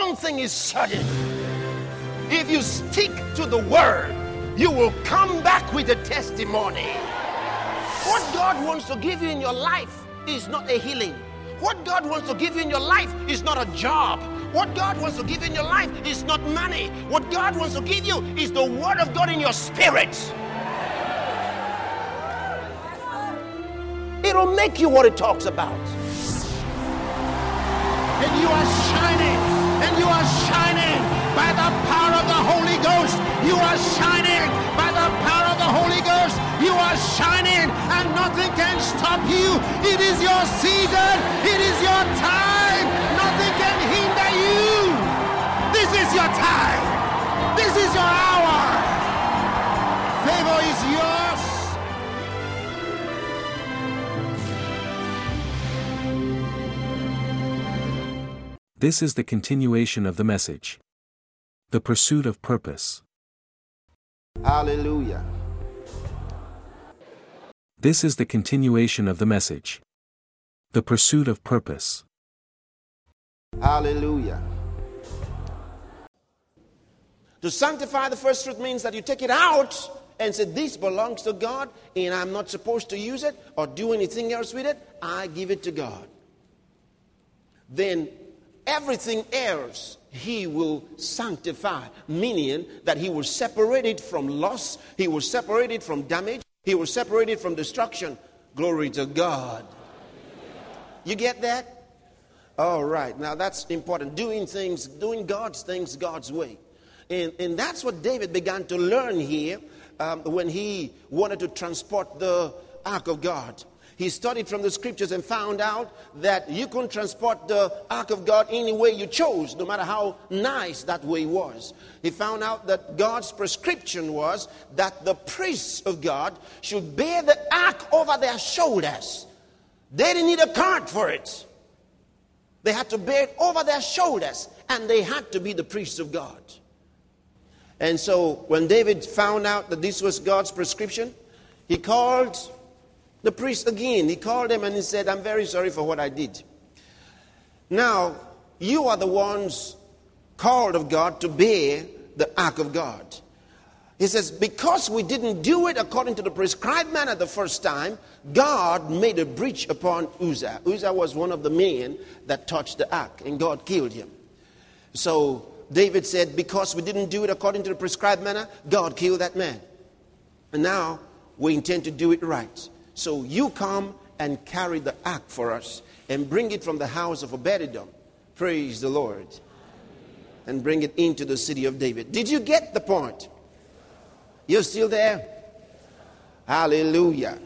one thing is certain. If you stick to the word, you will come back with a testimony. What God wants to give you in your life is not a healing. What God wants to give you in your life is not a job. What God wants to give you in your life is not money. What God wants to give you is the word of God in your spirit. It'll make you what it talks about. And you are shining. And you are shining by the power of the Holy Ghost. You are shining by the power of the Holy Ghost. You are shining and nothing can stop you. It is your season. It is your time. Nothing can hinder you. This is your time. This is your hour. Favor is yours. This is the continuation of the message. The pursuit of purpose. Hallelujah. This is the continuation of the message. The pursuit of purpose. Hallelujah. To sanctify the first fruit means that you take it out and say, this belongs to God and I'm not supposed to use it or do anything else with it. I give it to God. Then everything else he will sanctify, meaning that he will separate it from loss, he will separate it from damage, he will separate it from destruction. Glory to God. You get that? All right. Now that's important. Doing God's things God's way. And that's what David began to learn here when he wanted to transport the ark of God. He studied from the scriptures and found out that you couldn't transport the ark of God any way you chose, no matter how nice that way was. He found out that God's prescription was that the priests of God should bear the ark over their shoulders. They didn't need a cart for it. They had to bear it over their shoulders, and they had to be the priests of God. And so when David found out that this was God's prescription, he called the priest again. He called them and he said, I'm very sorry for what I did. Now, you are the ones called of God to bear the ark of God. He says, because we didn't do it according to the prescribed manner the first time, God made a breach upon Uzzah. Uzzah was one of the men that touched the ark, and God killed him. So David said, because we didn't do it according to the prescribed manner, God killed that man. And now we intend to do it right. So you come and carry the ark for us and bring it from the house of Obed-Edom. Praise the Lord. And bring it into the city of David. Did you get the point? You're still there? Hallelujah.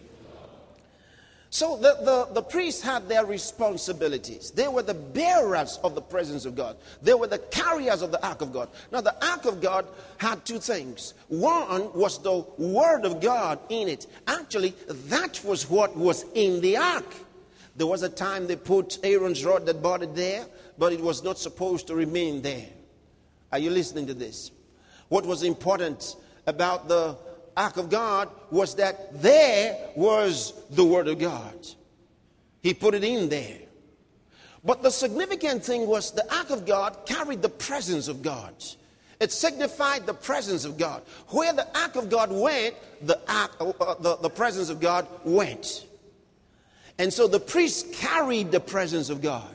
So the priests had their responsibilities. They were the bearers of the presence of God. They were the carriers of the ark of God. Now the ark of God had two things. One was the word of God in it. Actually, that was what was in the ark. There was a time they put Aaron's rod that budded there, but it was not supposed to remain there. Are you listening to this? What was important about the ark of God was that there was the word of God. He put it in there. But the significant thing was the ark of God carried the presence of God. It signified the presence of God. Where the ark of God went, the presence of God went. And so the priests carried the presence of God.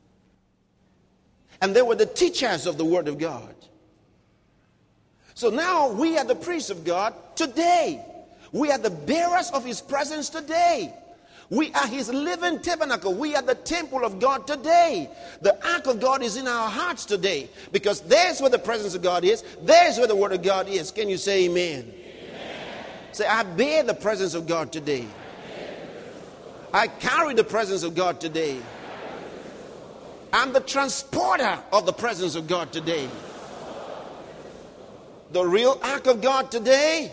And they were the teachers of the word of God. So now we are the priests of God today. We are the bearers of his presence today. We are his living tabernacle. We are the temple of God today. The ark of God is in our hearts today. Because there's where the presence of God is. There's where the word of God is. Can you say amen? Amen. Say, I bear the presence of God today. I carry the presence of God today. I'm the transporter of the presence of God today. The real ark of God today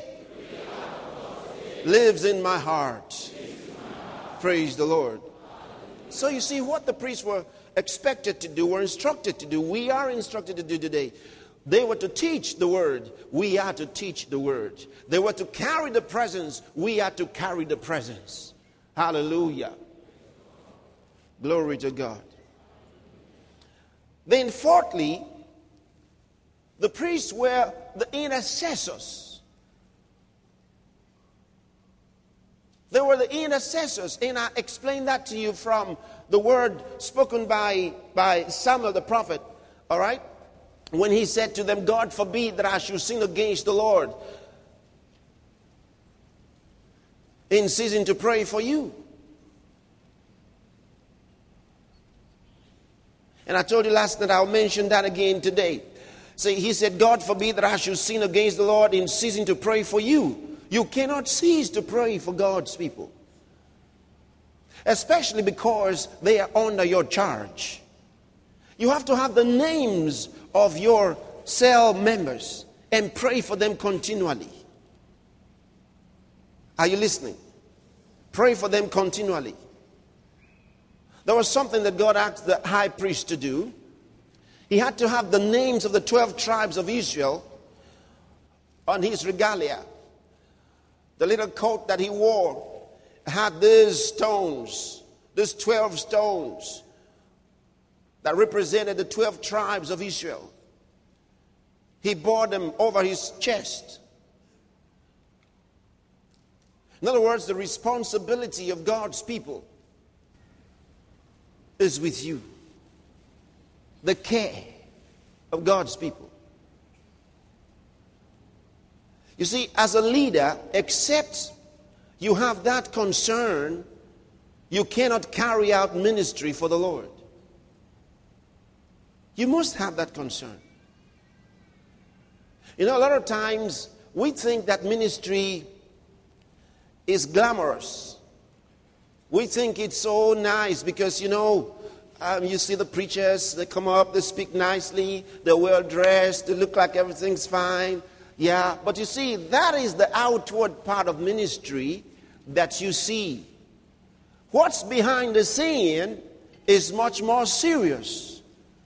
lives in my heart. Praise the Lord. So you see what the priests were expected to do, were instructed to do. We are instructed to do today. They were to teach the word. We are to teach the word. They were to carry the presence. We are to carry the presence. Hallelujah. Glory to God. Then fourthly, the priests were the intercessors. They were the intercessors, and I explained that to you from the word spoken by Samuel the prophet, all right? When he said to them, God forbid that I should sin against the Lord in ceasing to pray for you. And I told you last night, I'll mention that again today. See, he said, God forbid that I should sin against the Lord in ceasing to pray for you. You cannot cease to pray for God's people, especially because they are under your charge. You have to have the names of your cell members and pray for them continually. Are you listening? Pray for them continually. There was something that God asked the high priest to do. He had to have the names of the 12 tribes of Israel on his regalia. The little coat that he wore had these stones, these 12 stones that represented the 12 tribes of Israel. He bore them over his chest. In other words, the responsibility of God's people is with you. The care of God's people. You see, as a leader, except you have that concern, you cannot carry out ministry for the Lord. You must have that concern. You know, a lot of times we think that ministry is glamorous. We think it's so nice because, you know, you see the preachers, they come up, they speak nicely, they're well dressed, they look like everything's fine. Yeah, but you see, that is the outward part of ministry that you see. What's behind the scene is much more serious.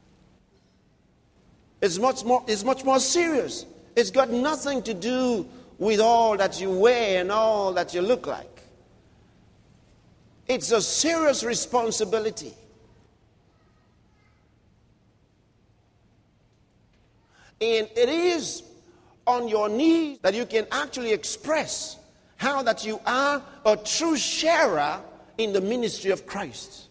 It's much more serious. It's got nothing to do with all that you wear and all that you look like. It's a serious responsibility. And it is on your knees that you can actually express how that you are a true sharer in the ministry of Christ.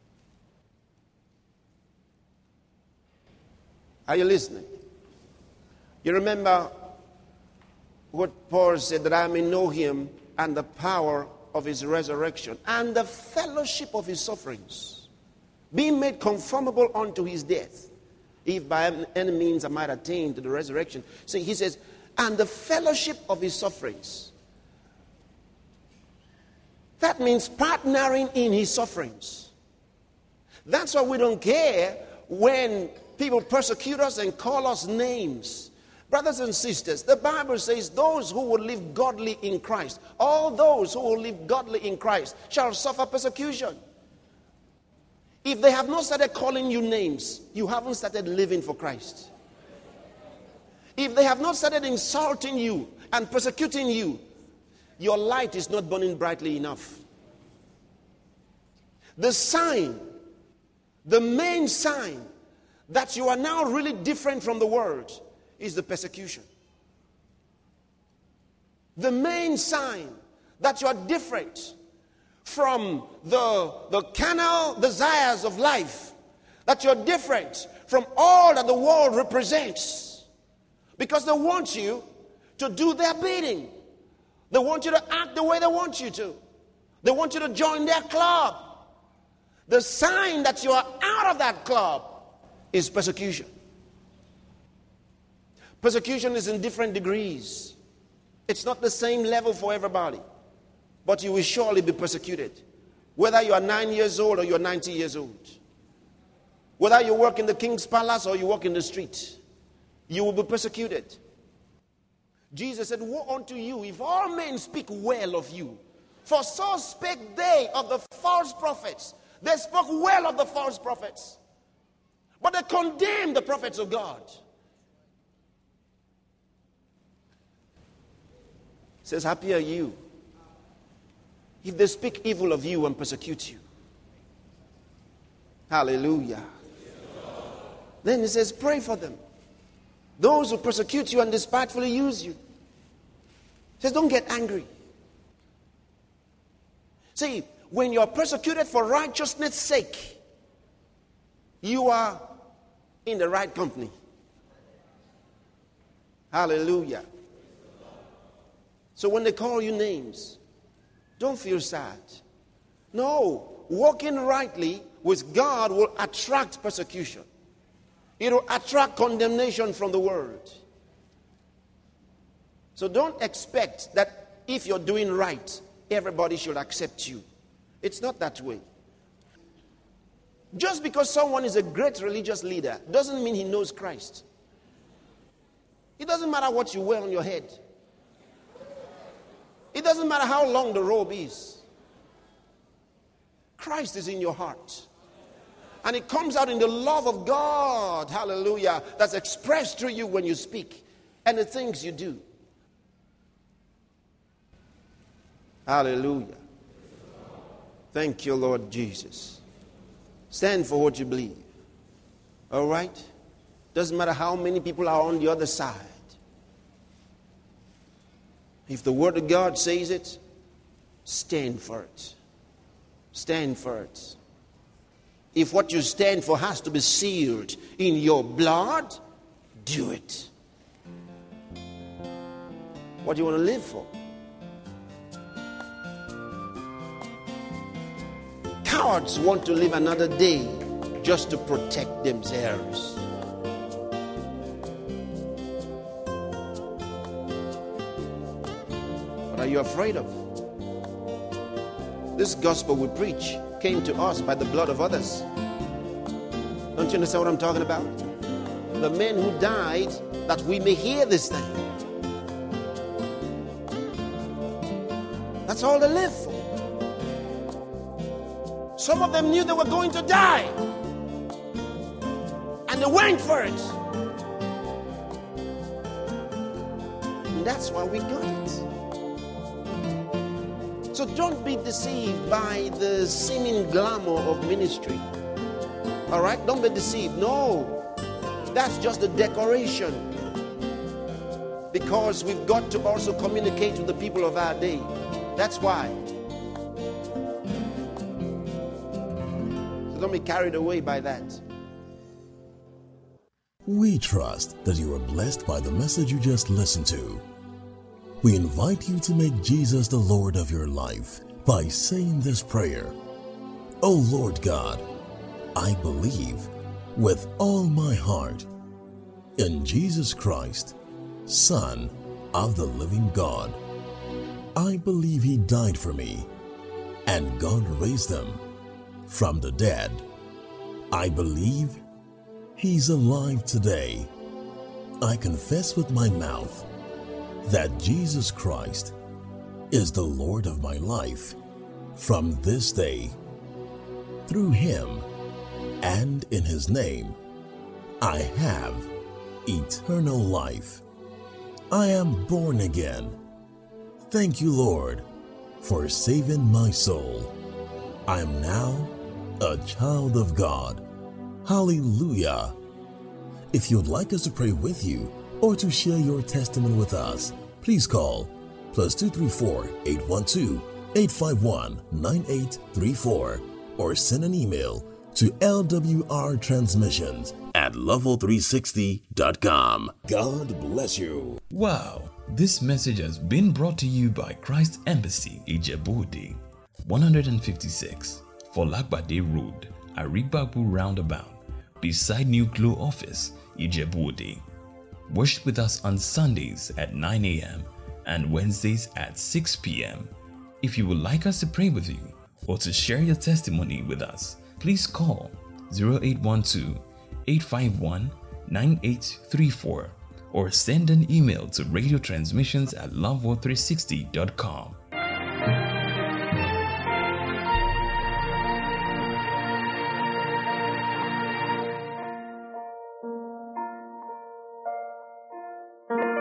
Are you listening? You remember what Paul said, that I may know him and the power of his resurrection and the fellowship of his sufferings, being made conformable unto his death, if by any means I might attain to the resurrection. See, he says, and the fellowship of his sufferings. That means partnering in his sufferings. That's why we don't care when people persecute us and call us names. Brothers and sisters, the Bible says those who will live godly in Christ, all those who will live godly in Christ shall suffer persecution. If they have not started calling you names, you haven't started living for Christ. If they have not started insulting you and persecuting you, your light is not burning brightly enough. The sign, the main sign that you are now really different from the world is the persecution. The main sign that you are different from the carnal desires of life, that you're different from all that the world represents, because they want you to do their bidding. They want you to act the way they want you to. They want you to join their club. The sign that you are out of that club is persecution. Persecution is in different degrees. It's not the same level for everybody. But you will surely be persecuted. Whether you are 9 years old or you're 90 years old. Whether you work in the king's palace or you work in the street, you will be persecuted. Jesus said, woe unto you if all men speak well of you. For so spake they of the false prophets. They spoke well of the false prophets. But they condemned the prophets of God. It says, happy are you if they speak evil of you and persecute you. Hallelujah. Then he says, pray for them. Those who persecute you and despitefully use you. He says, don't get angry. See, when you're persecuted for righteousness' sake, you are in the right company. Hallelujah. So when they call you names, don't feel sad. No, walking rightly with God will attract persecution. It will attract condemnation from the world. So don't expect that if you're doing right, everybody should accept you. It's not that way. Just because someone is a great religious leader doesn't mean he knows Christ. It doesn't matter what you wear on your head. It doesn't matter how long the robe is. Christ is in your heart. And it comes out in the love of God, hallelujah, that's expressed through you when you speak and the things you do. Hallelujah. Thank you, Lord Jesus. Stand for what you believe. All right? Doesn't matter how many people are on the other side. If the Word of God says it, stand for it. Stand for it. If what you stand for has to be sealed in your blood, do it. What do you want to live for? Cowards want to live another day just to protect themselves. What are you afraid of? This gospel we preach came to us by the blood of others. Don't you understand what I'm talking about? The men who died that we may hear this thing. That's all they live for. Some of them knew they were going to die, and they went for it. And that's why we got it. So don't be deceived by the seeming glamour of ministry. All right? Don't be deceived. No. That's just a decoration. Because we've got to also communicate with the people of our day. That's why. So don't be carried away by that. We trust that you are blessed by the message you just listened to. We invite you to make Jesus the Lord of your life by saying this prayer. O Lord God, I believe with all my heart in Jesus Christ, Son of the living God. I believe He died for me and God raised Him from the dead. I believe He's alive today. I confess with my mouth that Jesus Christ is the Lord of my life from this day. Through Him and in His name, I have eternal life. I am born again. Thank you, Lord, for saving my soul. I am now a child of God. Hallelujah. If you'd like us to pray with you or to share your testimony with us, please call +234 812 851 9834 or send an email to lwrtransmissions@level360.com. God bless you. Wow, this message has been brought to you by Christ Embassy, Ijebu-Ode, 156, Folagbade Road, Arigbabu Roundabout, beside New Glow Office, Ijebu-Ode. Worship with us on Sundays at 9 a.m. and Wednesdays at 6 p.m. If you would like us to pray with you or to share your testimony with us, please call 0812-851-9834 or send an email to radiotransmissions@loveworld360.com.